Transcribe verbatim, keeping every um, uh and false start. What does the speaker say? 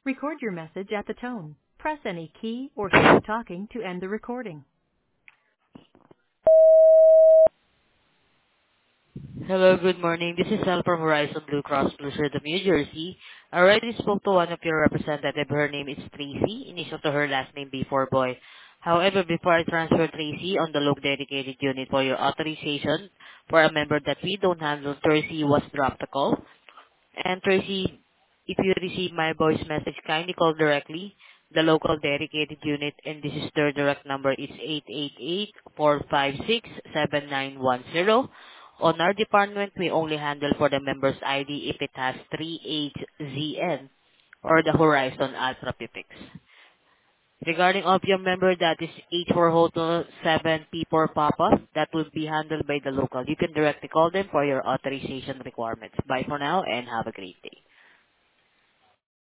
Record your message at the tone. Press any key or stop talking to end the recording. Hello, good morning. This is Sal from Horizon Blue Cross Blue Shield of New Jersey. I already spoke to one of your representatives. Her name is Tracy, initial to her last name before boy. However, before I transfer Tracy on the local dedicated unit for your authorization for a member that we don't handle, Tracy was dropped the call. And Tracy, if you receive my voice message, kindly call directly the local dedicated unit, and this is their direct number. It's eight eight eight, four five six, seven nine one zero. On our department, we only handle for the member's I D if it has three H Z N or the Horizon Ultra Pipix. Regarding of your member, that is H for Hotel, seven P for Papa, that will be handled by the local. You can directly call them for your authorization requirements. Bye for now and have a great day.